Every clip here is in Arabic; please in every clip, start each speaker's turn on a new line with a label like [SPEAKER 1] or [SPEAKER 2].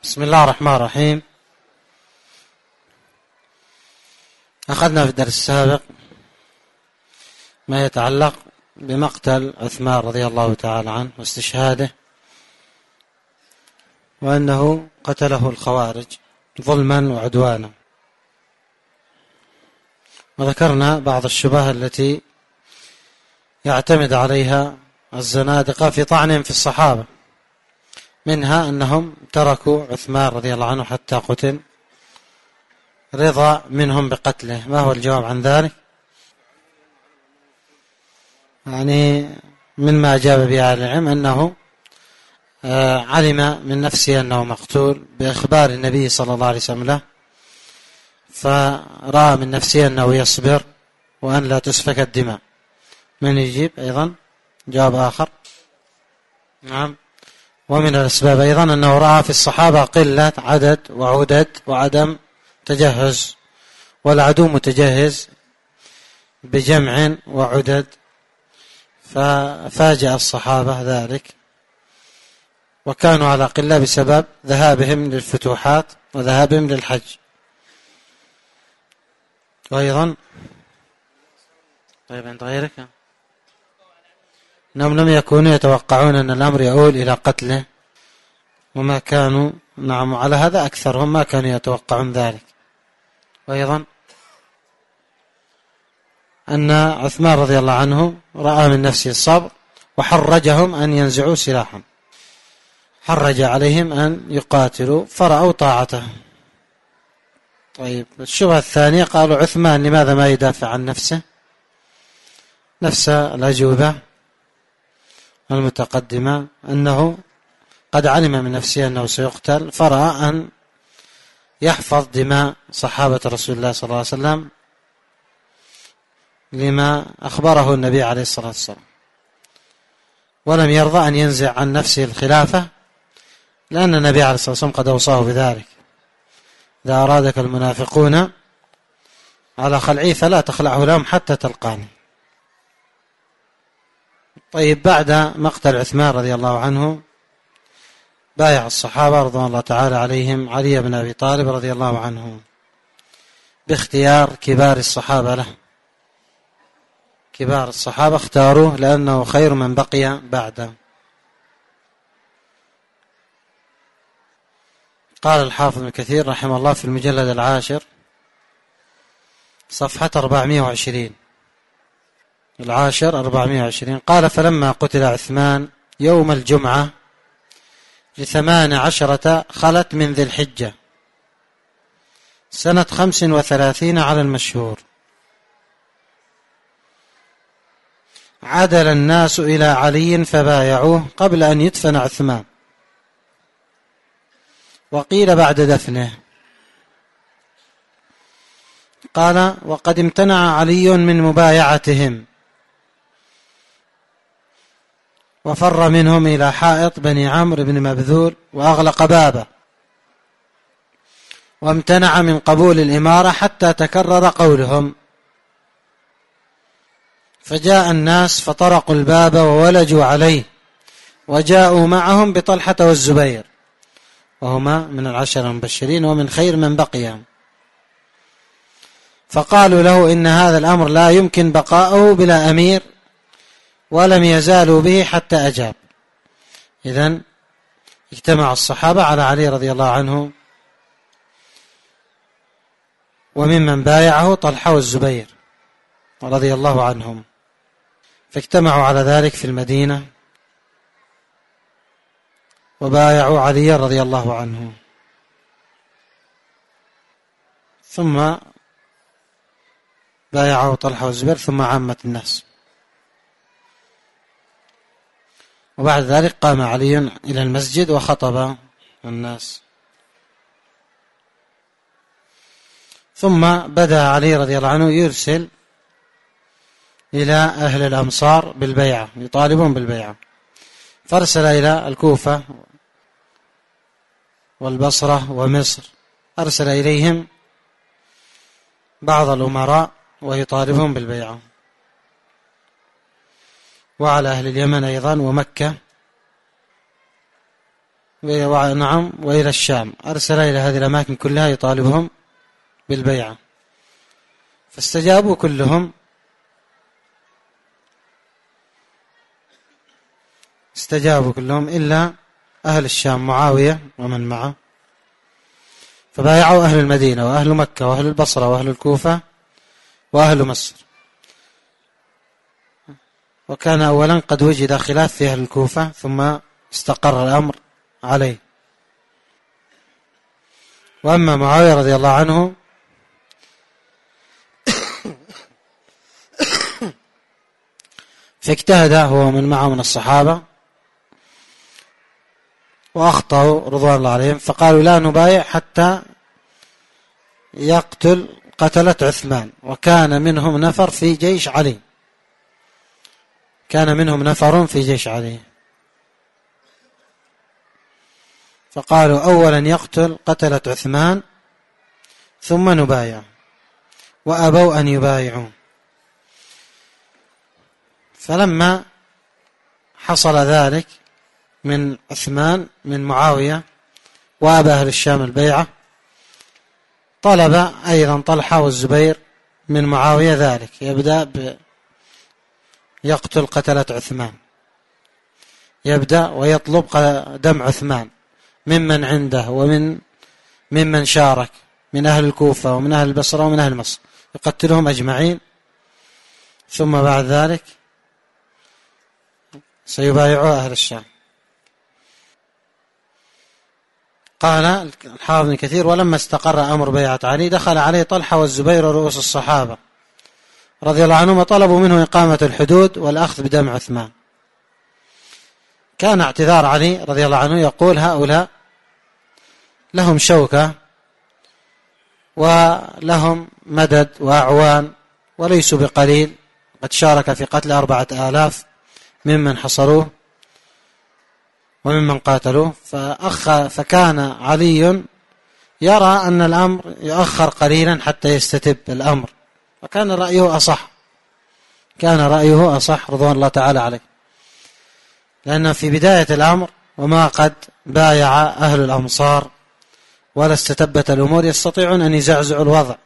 [SPEAKER 1] بسم الله الرحمن الرحيم. أخذنا في الدرس السابق ما يتعلق بمقتل عثمان رضي الله تعالى عنه واستشهاده، وأنه قتله الخوارج ظلما وعدوانا، وذكرنا بعض الشبه التي يعتمد عليها الزنادقة في طعنهم في الصحابة، منها أنهم تركوا عثمان رضي الله عنه حتى قتل رضا منهم بقتله. ما هو الجواب عن ذلك؟ يعني مما أجاب به أهل العلم أنه علم من نفسه أنه مقتول بإخبار النبي صلى الله عليه وسلم له، فرأى من نفسه أنه يصبر وأن لا تسفك الدماء. من يجيب أيضا جواب آخر؟ نعم. ومن الأسباب أيضا أنه رأى في الصحابة قلة عدد وعدد وعدم تجهز، والعدو متجهز بجمع وعدد، ففاجأ الصحابة ذلك، وكانوا على قلة بسبب ذهابهم للفتوحات وذهابهم للحج. وأيضا طيب عند غيرك أنهم لم يكونوا يتوقعون أن الأمر يؤول إلى قتله، وما كانوا على هذا أكثرهم ما كانوا يتوقعون ذلك. وأيضا أن عثمان رضي الله عنه رأى من نفسه الصبر، وحرجهم أن ينزعوا سلاحا، حرج عليهم أن يقاتلوا فرأوا طاعته. طيب الشبهة الثانية، قالوا عثمان لماذا ما يدافع عن نفسه؟ نفس الأجوبة المتقدمة، أنه قد علم من نفسه أنه سيقتل، فرأى أن يحفظ دماء صحابة رسول الله صلى الله عليه وسلم لما أخبره النبي عليه الصلاة والسلام، ولم يرضى أن ينزع عن نفسه الخلافة، لأن النبي عليه الصلاة والسلام قد أوصاه بذلك: إذا أرادك المنافقون على خلعي فلا تخلعه لهم حتى تلقاني. طيب بعد مقتل عثمان رضي الله عنه بايع الصحابة رضوان الله تعالى عليهم علي بن أبي طالب رضي الله عنه باختيار كبار الصحابة له. كبار الصحابة اختاروه لأنه خير من بقي بعده. قال الحافظ ابن كثير رحمه الله في المجلد 10 صفحة 420 420، قال: فلما قتل عثمان يوم الجمعة 18 خلت من ذي الحجة سنة 35 على المشهور، عدل الناس إلى علي فبايعوه قبل أن يدفن عثمان، وقيل بعد دفنه. قال: وقد امتنع علي من مبايعتهم، وفر منهم إلى حائط بني عمرو بن مبذول وأغلق بابه، وامتنع من قبول الإمارة حتى تكرر قولهم، فجاء الناس فطرقوا الباب وولجوا عليه، وجاءوا معهم بطلحة والزبير، وهما من العشر المبشرين ومن خير من بقيهم، فقالوا له: إن هذا الأمر لا يمكن بقاؤه بلا أمير، ولم يزالوا به حتى أجاب. إذن اجتمع الصحابة على علي رضي الله عنه، وممن بايعه طلحة والزبير رضي الله عنهم، فاجتمعوا على ذلك في المدينة وبايعوا علي رضي الله عنه، ثم بايعوا طلحة والزبير، ثم عامة الناس. وبعد ذلك قام علي إلى المسجد وخطب الناس، ثم بدأ علي رضي الله عنه يرسل إلى أهل الأمصار بالبيعة، يطالبون بالبيعة، فارسل إلى الكوفة والبصرة ومصر، أرسل إليهم بعض الأمراء ويطالبون بالبيعة، وعلى أهل اليمن أيضا ومكة نعم وإلى الشام، أرسل إلى هذه الأماكن كلها يطالبهم بالبيعة، فاستجابوا كلهم، إلا أهل الشام معاوية ومن معه، فبايعوا أهل المدينة وأهل مكة وأهل البصرة وأهل الكوفة وأهل مصر. وكان أولا قد وجد خلاف في أهل الكوفة ثم استقر الأمر عليه. وأما معاوية رضي الله عنه فاجتهد هو ومن معه من الصحابة وأخطأوا رضوان الله عليهم، فقالوا لا نبايع حتى يقتل قتلة عثمان، وكان منهم نفر في جيش علي، فقالوا أولا يقتل قتلة عثمان ثم نبايع، وأبوا أن يبايعوا. فلما حصل ذلك من عثمان من معاوية وأبى أهل الشام البيعة، طلب أيضا طلحة والزبير من معاوية ذلك، يبدأ يقتل قتلة عثمان، يبدأ ويطلب دم عثمان ممن عنده ممن شارك من أهل الكوفة ومن أهل البصرة ومن أهل مصر، يقتلهم أجمعين، ثم بعد ذلك سيبايعوا أهل الشام. قال الحافظ ابن كثير: ولما استقر أمر بيعة علي دخل عليه طلحة والزبير ورؤوس الصحابة رضي الله عنهم، وطلبوا منه إقامة الحدود والأخذ بدم عثمان. كان اعتذار علي رضي الله عنه يقول: هؤلاء لهم شوكة ولهم مدد وأعوان وليسوا بقليل، قد شارك في قتل 4000 ممن حصروه وممن قاتلوه. فكان علي يرى أن الأمر يؤخر قليلا حتى يستتب الأمر، وكان رأيه أصح رضوان الله تعالى عليه، لأن في بداية الأمر وما قد بايع أهل الأمصار ولا استتبت الأمور يستطيعون أن يزعزعوا الوضع،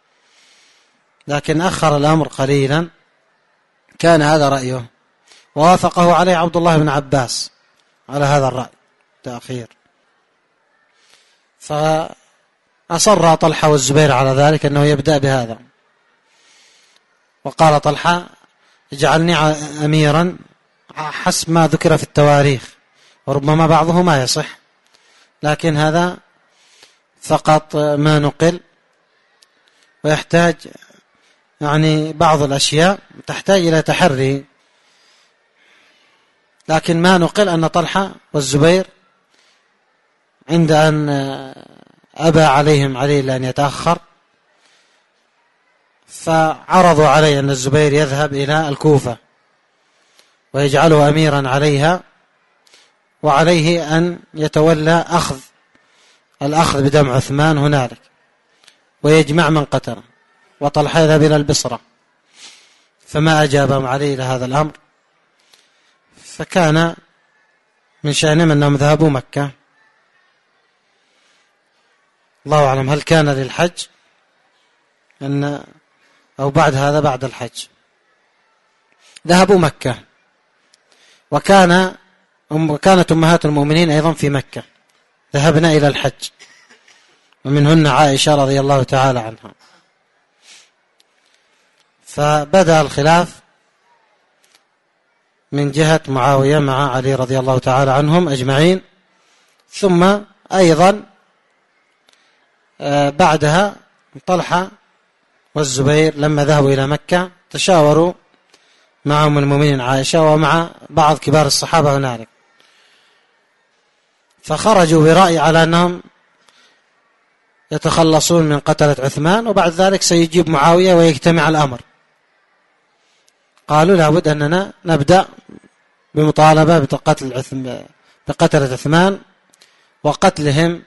[SPEAKER 1] لكن أخر الأمر قليلا. كان هذا رأيه، ووافقه عليه عبد الله بن عباس على هذا الرأي تأخير، فأصر طلحة والزبير على ذلك أنه يبدأ بهذا. وقال طلحة: اجعلني أميرا حسب ما ذكر في التواريخ، وربما بعضه ما يصح، لكن هذا فقط ما نقل، ويحتاج بعض الأشياء تحتاج إلى تحري، لكن ما نقل أن طلحة والزبير عند أن أبى عليهم علي لأن يتأخر، فعرضوا عليه أن الزبير يذهب إلى الكوفة ويجعله أميرا عليها، وعليه أن يتولى الأخذ بدم عثمان هنالك ويجمع من قتله، وطلحة يذهب إلى البصرة، فما أجابهم عليه إلى هذا الأمر. فكان من شأنهم أنهم ذهبوا مكة. الله أعلم هل كان للحج أو بعد هذا بعد الحج. ذهبوا مكة، وكانت أمهات المؤمنين أيضا في مكة ذهبنا إلى الحج، ومنهن عائشة رضي الله تعالى عنها. فبدأ الخلاف من جهة معاوية مع علي رضي الله تعالى عنهم أجمعين، ثم أيضا بعدها طلحة والزبير لما ذهبوا إلى مكة تشاوروا مع أم المؤمنين عائشة ومع بعض كبار الصحابة هنالك، فخرجوا برأي على أنهم يتخلصون من قتلة عثمان، وبعد ذلك سيجيب معاوية ويجتمع الأمر. قالوا لابد أننا نبدأ بمطالبة بقتلة عثمان وقتلهم،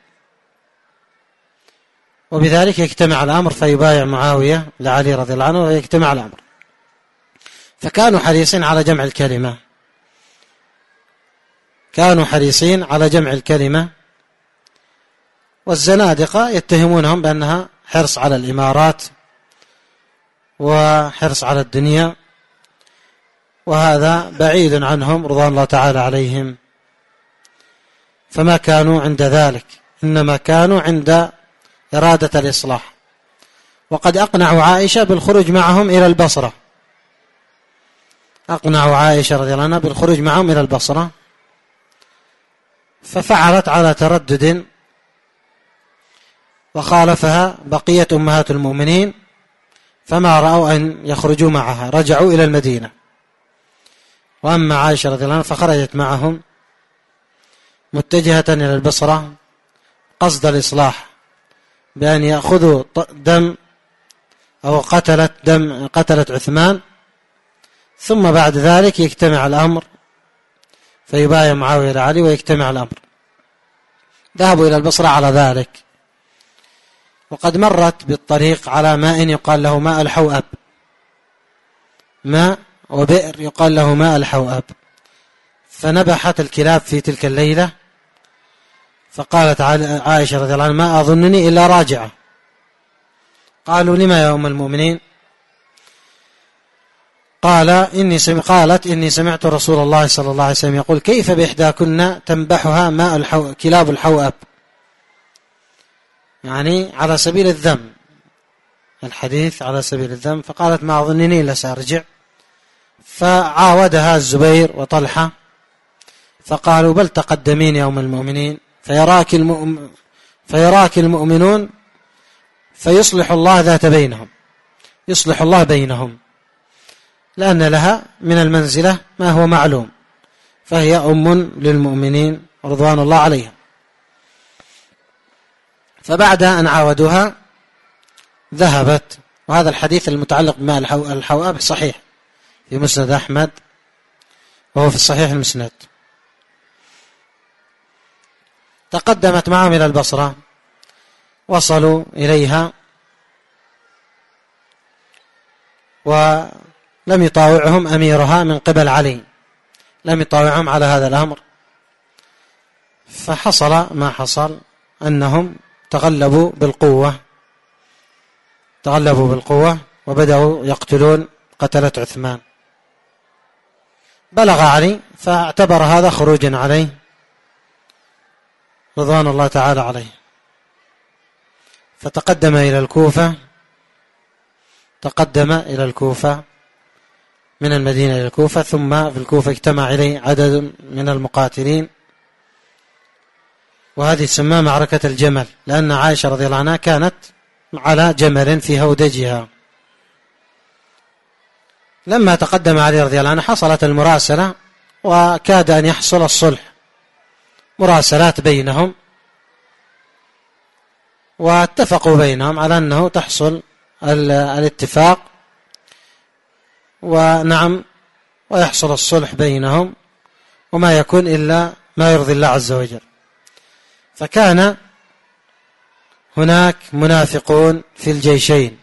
[SPEAKER 1] وبذلك يجتمع الأمر فيبايع معاوية لعلي رضي الله عنه ويجتمع الأمر. فكانوا حريصين على جمع الكلمة، كانوا حريصين على جمع الكلمة، والزنادقة يتهمونهم بأنها حرص على الإمارات وحرص على الدنيا، وهذا بعيد عنهم رضوان الله تعالى عليهم. فما كانوا عند ذلك، إنما كانوا عند إرادة الإصلاح. وقد أقنعوا عائشة بالخروج معهم إلى البصرة، أقنعوا عائشة رضي الله عنها بالخروج معهم إلى البصرة، ففعلت على تردد، وخالفها بقية أمهات المؤمنين، فما رأوا أن يخرجوا معها، رجعوا إلى المدينة. وأما عائشة رضي الله عنها فخرجت معهم متجهة إلى البصرة قصد الإصلاح، بأن يأخذوا دم أو قتلت عثمان، ثم بعد ذلك يجتمع الأمر، فيبايع معاوية لعلي ويجتمع الأمر. ذهبوا إلى البصرة على ذلك، وقد مرت بالطريق على ماء يقال له ماء الحوأب، ماء وبئر يقال له ماء الحوأب، فنبحت الكلاب في تلك الليلة، فقالت عائشة رضي الله عنها: ما أظنني إلا راجعة. قالوا: لما يا أم المؤمنين؟ قالت: إني سمعت رسول الله صلى الله عليه وسلم يقول: كيف بإحداكن تنبحها ماء كلاب الحوأب، يعني على سبيل الذم، الحديث على سبيل الذم. فقالت: ما أظنني إلا سأرجع. فعاودها الزبير وطلحة، فقالوا: بل تقدمين يا أم المؤمنين، فيراك المؤمنون فيصلح الله ذات بينهم، يصلح الله بينهم، لأن لها من المنزلة ما هو معلوم، فهي أم للمؤمنين رضوان الله عليهم. فبعد أن عاودوها ذهبت. وهذا الحديث المتعلق بماء الحوأب صحيح في مسند أحمد، وهو في الصحيح المسند. تقدمت معهم إلى البصرة، وصلوا إليها، ولم يطاوعهم أميرها من قبل علي، لم يطاوعهم على هذا الأمر. فحصل ما حصل، أنهم تغلبوا بالقوة وبدأوا يقتلون قتلة عثمان. بلغ علي فاعتبر هذا خروجا عليه رضوان الله تعالى عليه، فتقدم إلى الكوفة، من المدينة إلى الكوفة، ثم في الكوفة اجتمع إليه عدد من المقاتلين، وهذه تسمى معركة الجمل، لأن عائشة رضي الله عنها كانت على جمل في هودجها. لما تقدم علي رضي الله عنه حصلت المراسلة، وكاد أن يحصل الصلح، مراسلات بينهم، واتفقوا بينهم على أنه تحصل الاتفاق، ويحصل الصلح بينهم، وما يكون إلا ما يرضي الله عز وجل. فكان هناك منافقون في الجيشين،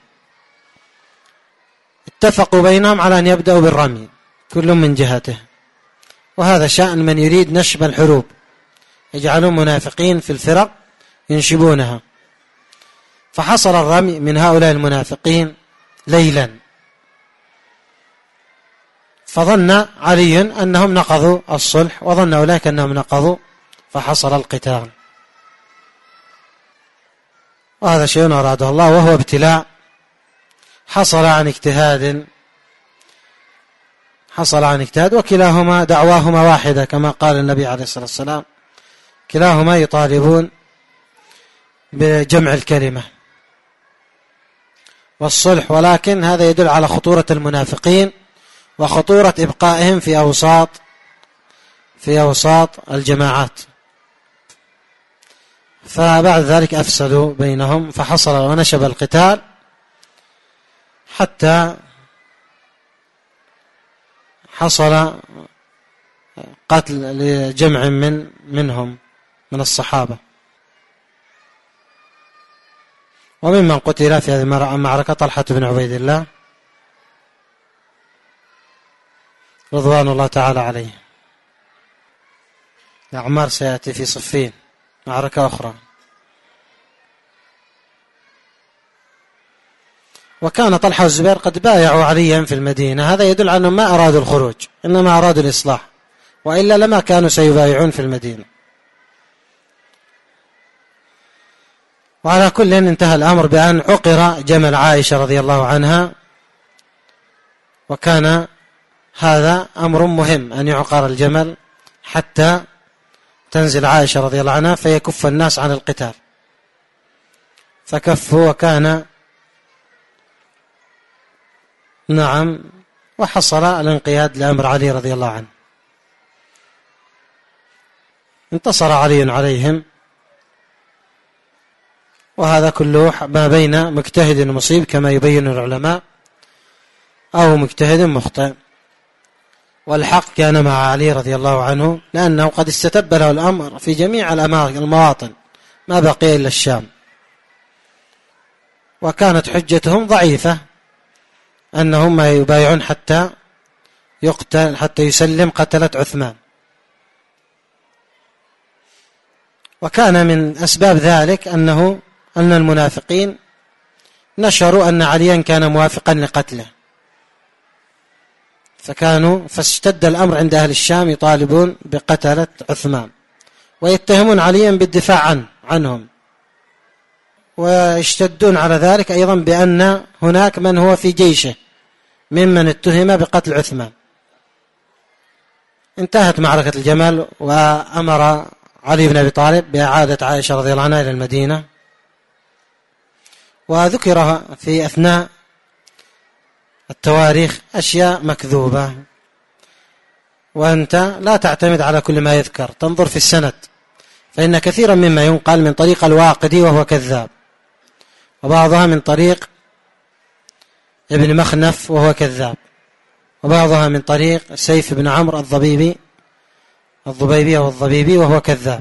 [SPEAKER 1] اتفقوا بينهم على أن يبدأوا بالرمي كل من جهته، وهذا شأن من يريد نشب الحروب، يجعلون منافقين في الفرق ينشبونها. فحصل الرمي من هؤلاء المنافقين ليلا، فظن علي أنهم نقضوا الصلح، وظن أولئك أنهم نقضوا، فحصل القتال. وهذا شيء أراده الله، وهو ابتلاء حصل عن اجتهاد، وكلاهما دعواهما واحدة، كما قال النبي عليه الصلاة والسلام: كلاهما يطالبون بجمع الكلمة والصلح. ولكن هذا يدل على خطورة المنافقين وخطورة إبقائهم في أوساط الجماعات. فبعد ذلك أفسدوا بينهم، فحصل ونشب القتال حتى حصل قتل لجمع منهم من الصحابة. وممن قتل في هذه المعركة طلحة بن عبيد الله رضوان الله تعالى عليه. عمار سيأتي في صفين معركة أخرى. وكان طلحة والزبير قد بايعوا عليا في المدينة، هذا يدل على أنهم ما أرادوا الخروج، إنما أرادوا الإصلاح، وإلا لما كانوا سيبايعون في المدينة. وعلى كل انتهى الأمر بأن عقر جمل عائشة رضي الله عنها، وكان هذا أمر مهم أن يعقر الجمل حتى تنزل عائشة رضي الله عنها فيكف الناس عن القتال، فكفوا وكان نعم، وحصل الانقياد لأمر علي رضي الله عنه. انتصر علي عليهم، وهذا كله ما بين مجتهد مصيب كما يبين العلماء أو مجتهد مخطئ، والحق كان مع علي رضي الله عنه، لأنه قد استتب له الأمر في جميع المواطن، ما بقي إلا الشام، وكانت حجتهم ضعيفة أنهم ما يبايعون حتى يقتل، حتى يسلم قتلة عثمان. وكان من أسباب ذلك أن المنافقين نشروا أن عليا كان موافقا لقتله، فاشتد الأمر عند أهل الشام يطالبون بقتلة عثمان، ويتهمون عليا بالدفاع عنهم، ويشتدون على ذلك أيضا بأن هناك من هو في جيشه ممن اتهم بقتل عثمان. انتهت معركة الجمل، وأمر علي بن أبي طالب بإعادة عائشة رضي الله عنها إلى المدينة. وذكر في أثناء التواريخ أشياء مكذوبة، وأنت لا تعتمد على كل ما يذكر، تنظر في السند، فإن كثيرا مما ينقل من طريق الواقدي وهو كذاب، وبعضها من طريق ابن مخنف وهو كذاب، وبعضها من طريق سيف بن عمرو الضبيبي وهو كذاب،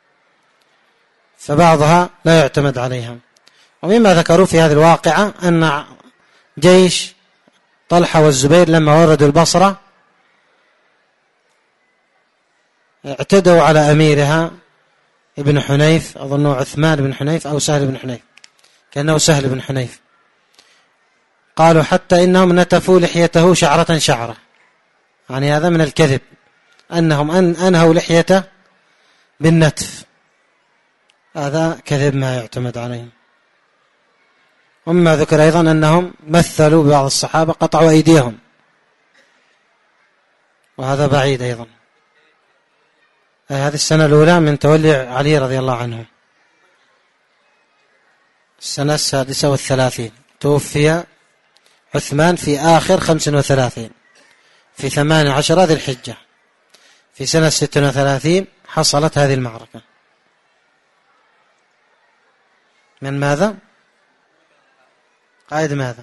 [SPEAKER 1] فبعضها لا يعتمد عليها. ومما ذكروا في هذه الواقعة أن جيش طلحة والزبير لما وردوا البصرة اعتدوا على أميرها ابن حنيف، أظنه عثمان بن حنيف أو سهل بن حنيف، كأنه سهل بن حنيف، قالوا حتى إنهم نتفوا لحيته شعرة، يعني هذا من الكذب، أنهم أنهوا لحيته بالنتف، هذا كذب ما يعتمد عليهم. ومما ذكر أيضا أنهم مثلوا ببعض الصحابة قطعوا أيديهم، وهذا بعيد أيضا. هذه السنة الأولى من تولي علي رضي الله عنه، السنة 36 توفي عثمان في آخر 35 في 18 ذي الحجة، في سنة 36 حصلت هذه المعركة. من ماذا؟ قائد ماذا؟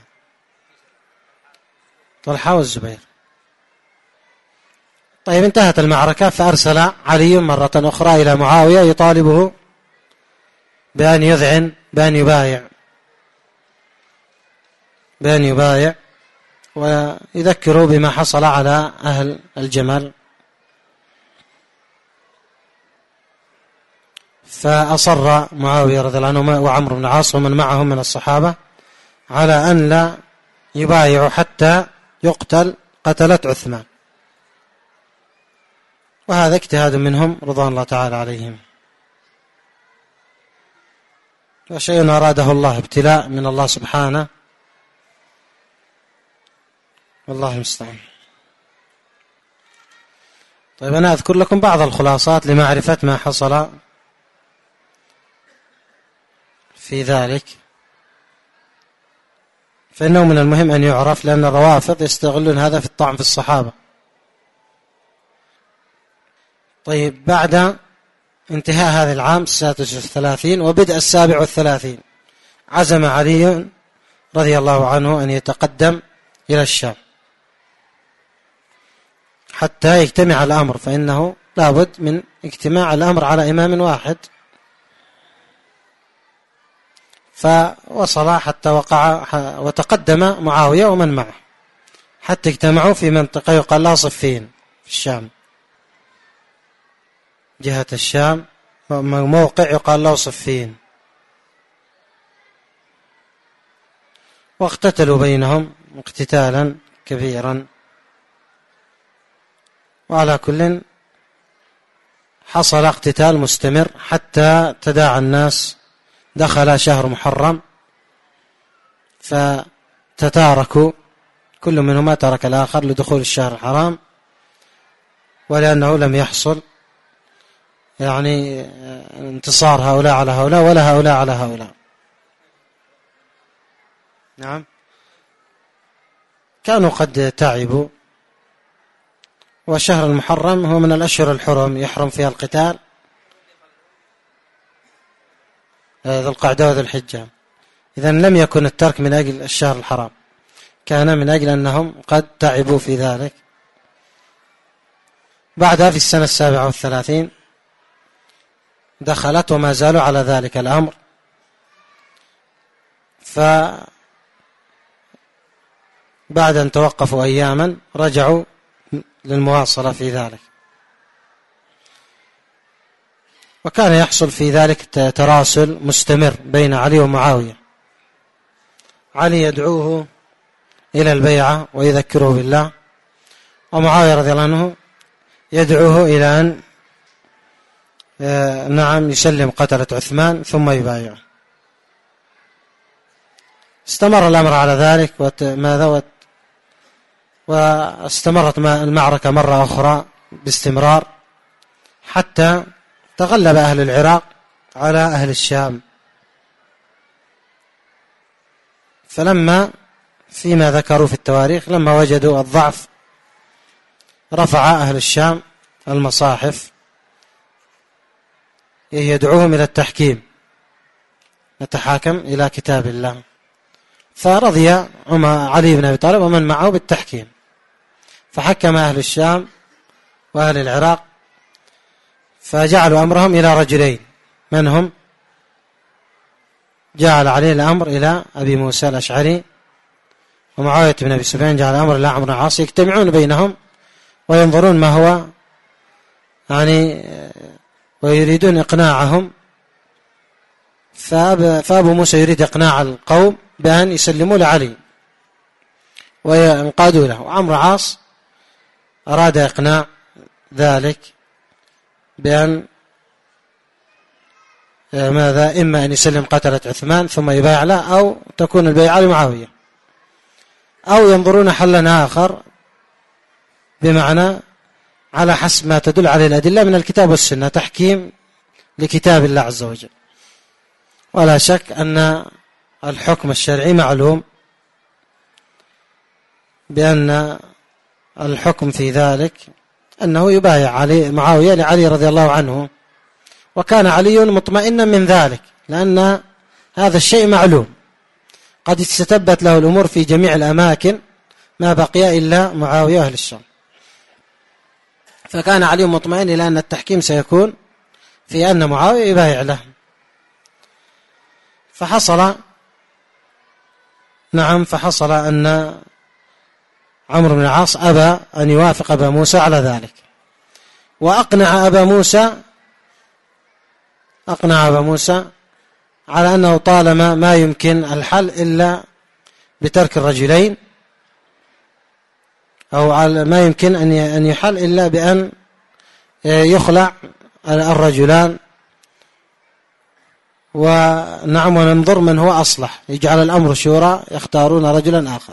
[SPEAKER 1] طلحة والزبير. طيب انتهت المعركة، فأرسل علي مرة أخرى إلى معاوية يطالبه بأن يذعن، بأن يبايع ويذكروا بما حصل على أهل الجمل. فأصر معاوية رضي الله عنه وعمرو بن العاص ومن معهم من الصحابة على أن لا يبايعوا حتى يقتل قتلة عثمان، وهذا اجتهاد منهم رضوان الله تعالى عليهم، وشيء أراده الله، ابتلاء من الله سبحانه، والله المستعان. طيب أنا أذكر لكم بعض الخلاصات لمعرفة ما حصل في ذلك، فإنه من المهم أن يعرف، لأن الروافض يستغلون هذا في الطعن في الصحابة. طيب بعد انتهاء هذا العام 36 وبدء 37 عزم علي رضي الله عنه أن يتقدم إلى الشام حتى يجتمع الأمر، فإنه لابد من اجتماع الأمر على إمام واحد. فوصل حتى وقع وتقدم معاوية ومن معه حتى اجتمعوا في منطقة يقال لها صفين في الشام. جهة الشام، موقع يقال له صفين، واقتتلوا بينهم اقتتالا كبيرا. وعلى كل حصل اقتتال مستمر حتى تداعى الناس، دخل شهر محرم فتتاركوا، كل منهما ترك الآخر لدخول الشهر الحرام، ولأنه لم يحصل يعني انتصار هؤلاء على هؤلاء ولا هؤلاء على هؤلاء. نعم، كانوا قد تعبوا. وشهر المحرم هو من الأشهر الحرم يحرم فيها القتال، ذو القعدة وذو الحجة. إذن لم يكن الترك من أجل الشهر الحرام، كان من أجل أنهم قد تعبوا في ذلك. بعدها في السنة 37 دخلت وما زالوا على ذلك الأمر، فبعد أن توقفوا أياما رجعوا للمواصلة في ذلك. وكان يحصل في ذلك تراسل مستمر بين علي ومعاوية، علي يدعوه إلى البيعة ويذكره بالله، ومعاوية رضي الله عنه يدعوه إلى أن نعم يسلم قتلة عثمان ثم يبايعه. استمر الأمر على ذلك واستمرت المعركة مرة أخرى باستمرار حتى تغلب أهل العراق على أهل الشام. فلما فيما ذكروا في التواريخ لما وجدوا الضعف رفع أهل الشام المصاحف يدعوهم إلى التحكيم، نتحاكم إلى كتاب الله. فرضي علي بن أبي طالب ومن معه بالتحكيم، فحكم أهل الشام وأهل العراق، فجعلوا أمرهم إلى رجلين، من هم؟ جعل علي الأمر إلى أبي موسى الأشعري، ومعاوية بن أبي سفيان جعل الأمر إلى عمرو بن العاص، يجتمعون بينهم وينظرون ما هو يعني ويريدون إقناعهم. فأبو موسى يريد إقناع القوم بأن يسلموا لعلي وينقادوا له، وعمرو العاص أراد إقناع ذلك بأن ماذا؟ إما أن يسلم قتلة عثمان ثم يبايع له، أو تكون البيعة لمعاوية، أو ينظرون حلا آخر، بمعنى على حسب ما تدل عليه الأدلة من الكتاب والسنة، تحكيم لكتاب الله عز وجل. ولا شك أن الحكم الشرعي معلوم، بأن الحكم في ذلك أنه يبايع علي معاوية لعلي رضي الله عنه، وكان علي مطمئنا من ذلك، لأن هذا الشيء معلوم قد استتبت له الأمور في جميع الأماكن، ما بقي إلا معاوية أهل الشام. فكان علي مطمئن إلى أن التحكيم سيكون في أن معاوية يبايع له. فحصل أن عمرو بن العاص أبى أن يوافق أبا موسى على ذلك، وأقنع أبا موسى على أنه طالما ما يمكن الحل إلا بترك الرجلين، أو على ما يمكن أن يحل إلا بأن يخلع الرجلان، وننظر من هو أصلح، يجعل الأمر شورى يختارون رجلا آخر.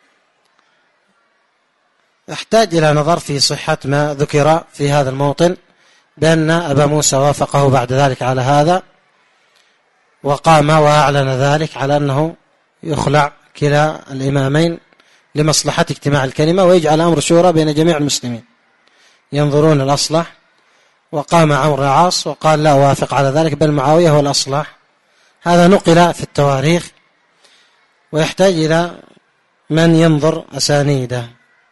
[SPEAKER 1] يحتاج إلى نظر في صحة ما ذكر في هذا الموطن، بأن أبا موسى وافقه بعد ذلك على هذا، وقام وأعلن ذلك على أنه يخلع كلا الإمامين لمصلحة اجتماع الكلمة، ويجعل أمر شورى بين جميع المسلمين ينظرون الأصلح. وقام عمرو بن العاص وقال لا أوافق على ذلك، بل معاوية هو الأصلح. هذا نقل في التواريخ، ويحتاج إلى من ينظر أسانيده،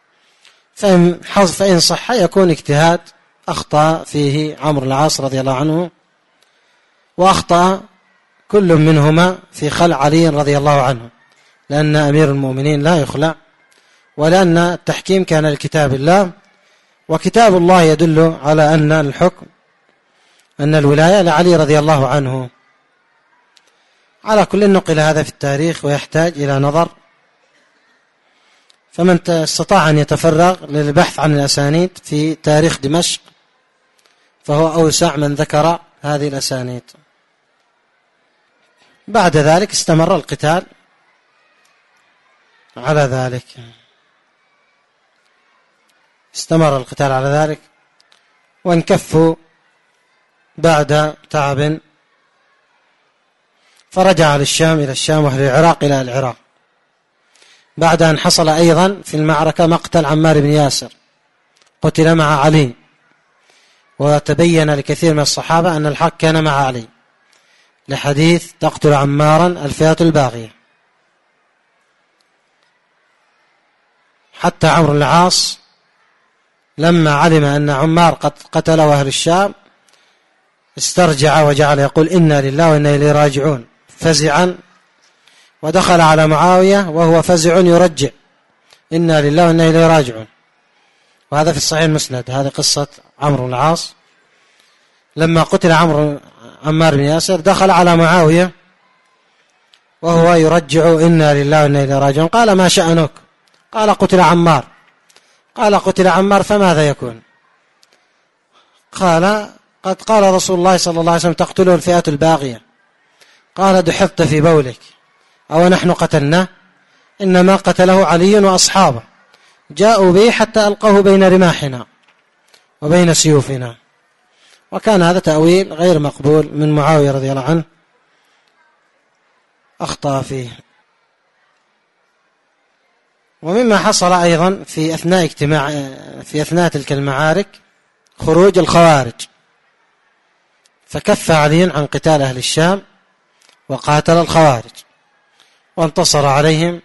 [SPEAKER 1] فإن صح يكون اجتهاد أخطأ فيه عمرو بن العاص رضي الله عنه، وأخطأ كل منهما في خلع علي رضي الله عنه، لأن أمير المؤمنين لا يخلع، ولأن التحكيم كان لكتاب الله، وكتاب الله يدل على أن الحكم أن الولاية لعلي رضي الله عنه. على كل نقل هذا في التاريخ ويحتاج إلى نظر، فمن استطاع أن يتفرغ للبحث عن الأسانيد في تاريخ دمشق فهو أوسع من ذكر هذه الأسانيد. بعد ذلك استمر القتال على ذلك، وانكفوا بعد تعب، فرجع إلى الشام وأهل العراق إلى العراق، بعد أن حصل أيضا في المعركة مقتل عمار بن ياسر، قتل مع علي، وتبين لكثير من الصحابة أن الحق كان مع علي، لحديث تقتل عمارا الفئة الباغية. حتى عمرو بن العاص لما علم أن عمار قد قتله أهل الشام استرجع وجعل يقول إنا لله وإنا إليه راجعون فزعا، ودخل على معاوية وهو فزع يرجع إنا لله وإنا إليه راجعون. وهذا في الصحيح المسند. هذه قصة عمرو بن العاص لما قتل عمار بن ياسر دخل على معاوية وهو يرجع إنا لله وإنا إليه راجعون. قال ما شأنك؟ قال قتل عمار. قال قتل عمار فماذا يكون؟ قال قد قال رسول الله صلى الله عليه وسلم تقتله الفئة الباغية. قال دحضت في بولك أو نحن قتلناه؟ إنما قتله علي وأصحابه، جاءوا به حتى ألقوه بين رماحنا وبين سيوفنا. وكان هذا تأويل غير مقبول من معاوية رضي الله عنه، أخطأ فيه. ومما حصل أيضا في أثناء تلك المعارك خروج الخوارج، فكف علي عن قتال أهل الشام وقاتل الخوارج وانتصر عليهم،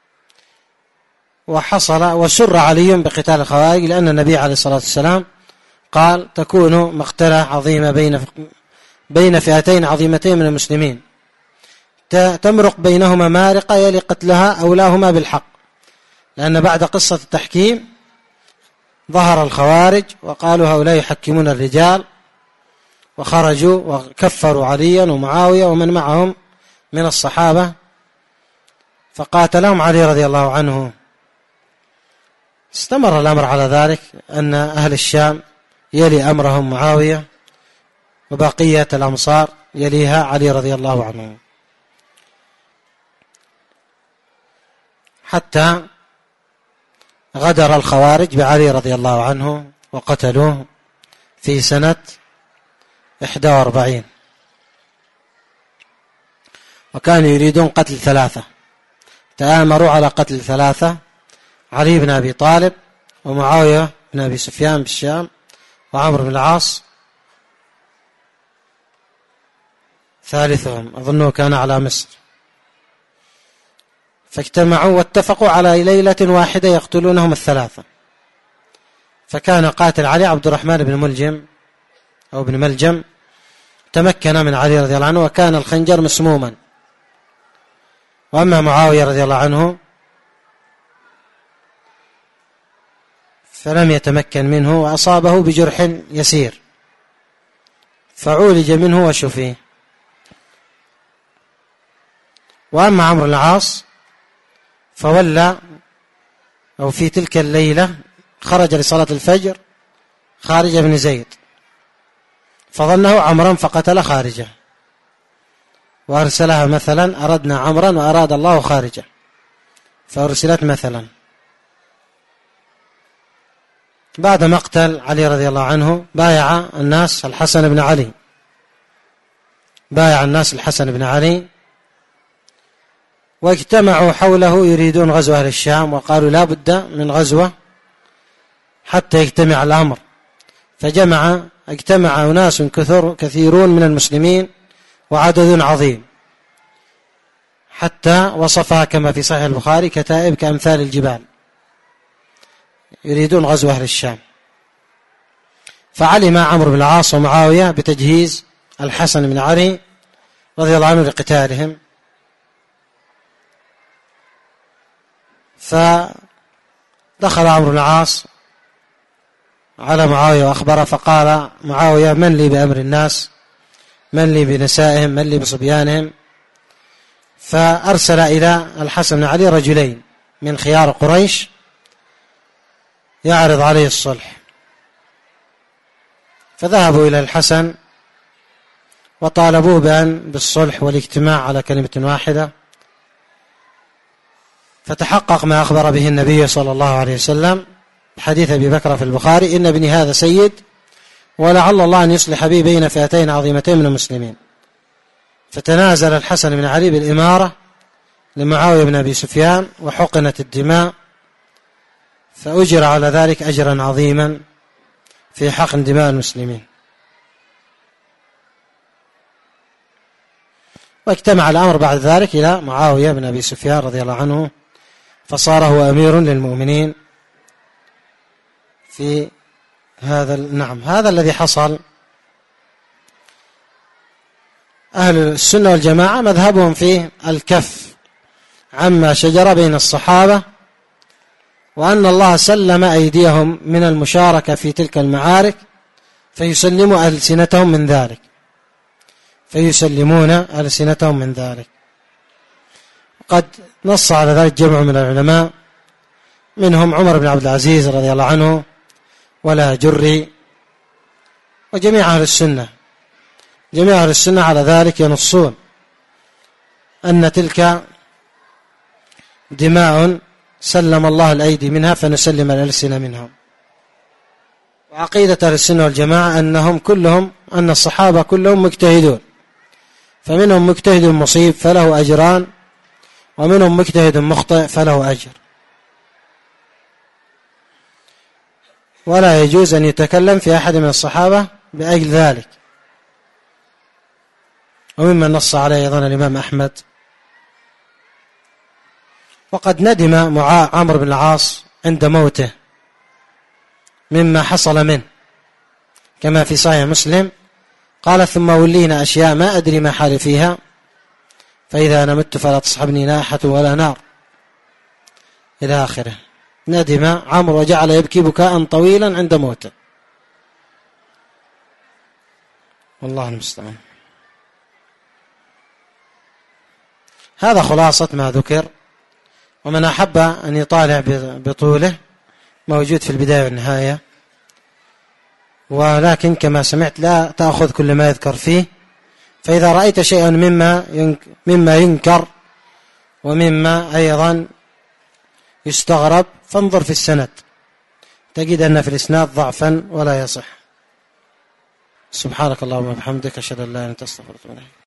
[SPEAKER 1] وسر علي بقتال الخوارج، لأن النبي عليه الصلاة والسلام قال تكون مقتلة عظيمة بين فئتين عظيمتين من المسلمين تمرق بينهما مارقة يلي قتلها أولاهما بالحق، لأن بعد قصة التحكيم ظهر الخوارج وقالوا هؤلاء يحكمون الرجال، وخرجوا وكفروا عليا ومعاوية ومن معهم من الصحابة، فقاتلهم علي رضي الله عنه. استمر الأمر على ذلك، أن أهل الشام يلي أمرهم معاوية، وبقية الأمصار يليها علي رضي الله عنه، حتى غدر الخوارج بعلي رضي الله عنه وقتلوه في سنة 41. وكانوا يريدون قتل 3، تآمروا على قتل 3: علي بن أبي طالب، ومعاوية بن أبي سفيان بالشام، وعمرو بن العاص ثالثهم أظنه كان على مصر. فاجتمعوا واتفقوا على ليلة واحدة يقتلونهم ال3. فكان قاتل علي عبد الرحمن بن ملجم أو بن ملجم، تمكن من علي رضي الله عنه، وكان الخنجر مسموما. وأما معاوية رضي الله عنه فلم يتمكن منه، وأصابه بجرح يسير فعولج منه وشفي. وأما عمرو بن العاص فولى، أو في تلك الليلة خرج لصلاة الفجر خارجة بن زيد، فظنه عمرا فقتل خارجة، وأرسلها مثلا: أردنا عمرا وأراد الله خارجة، فأرسلت مثلا. بعد مقتل علي رضي الله عنه بايع الناس الحسن بن علي، واجتمعوا حوله يريدون غزو أهل الشام، وقالوا لا بد من غزوة حتى يجتمع الأمر. اجتمع أناس كثيرون من المسلمين وعدد عظيم، حتى وصفها كما في صحيح البخاري كتائب كأمثال الجبال، يريدون غزو أهل الشام. فعلم عمرو بن العاص ومعاوية بتجهيز الحسن بن علي رضي الله عنه لقتالهم، فدخل عمرو بن العاص على معاوية وأخبره، فقال معاوية: من لي بأمر الناس؟ من لي بنسائهم؟ من لي بصبيانهم؟ فأرسل إلى الحسن بن علي رجلين من خيار قريش يعرض عليه الصلح، فذهبوا إلى الحسن وطالبوه بالصلح والاجتماع على كلمة واحدة. فتحقق ما أخبر به النبي صلى الله عليه وسلم حديث أبي بكر في البخاري: إن ابني هذا سيد ولعل الله أن يصلح بي بين فئتين عظيمتين من المسلمين. فتنازل الحسن بن علي بالإمارة لمعاوية بن أبي سفيان وحقنت الدماء، فأجر على ذلك أجرا عظيما في حقن دماء المسلمين. واجتمع الأمر بعد ذلك إلى معاوية بن أبي سفيان رضي الله عنه، فصار هو أمير للمؤمنين في هذا. نعم، هذا الذي حصل. أهل السنة والجماعة مذهبهم في الكف عما شجر بين الصحابة، وأن الله سلم أيديهم من المشاركة في تلك المعارك، فيسلمون ألسنتهم من ذلك. قد نص على ذلك جمع من العلماء، منهم عمر بن عبد العزيز رضي الله عنه ولا جري، وجميع أهل السنة على ذلك ينصون أن تلك دماء سلم الله الأيدي منها، فنسلم الألسنة منهم. وعقيدة أهل السنة والجماعة أن الصحابة كلهم مجتهدون، فمنهم مجتهد مصيب فله أجران، ومنهم مجتهد مخطئ فله أجر، ولا يجوز أن يتكلم في أحد من الصحابة بأجل ذلك. ومما نص عليه أيضا الإمام أحمد. وقد ندم عمرو بن العاص عند موته مما حصل منه، كما في صحيح مسلم قال: ثم ولينا أشياء ما أدري ما حالي فيها، فإذا أنا مت فلا تصحبني ناحة ولا نار، إلى آخره. ندم عمرو وجعل يبكي بكاء طويلا عند موته، والله المستعان. هذا خلاصة ما ذكر، ومن أحب أن يطالع بطوله موجود في البداية والنهاية، ولكن كما سمعت لا تأخذ كل ما يذكر فيه، فإذا رأيت شيئا مما ينكر ومما أيضا يستغرب فانظر في السند، تجد أن في الإسناد ضعفا ولا يصح. سبحانك اللهم وبحمدك، أشهد أن لا إله إلا أنت، أستغفرك وأتوب إليك.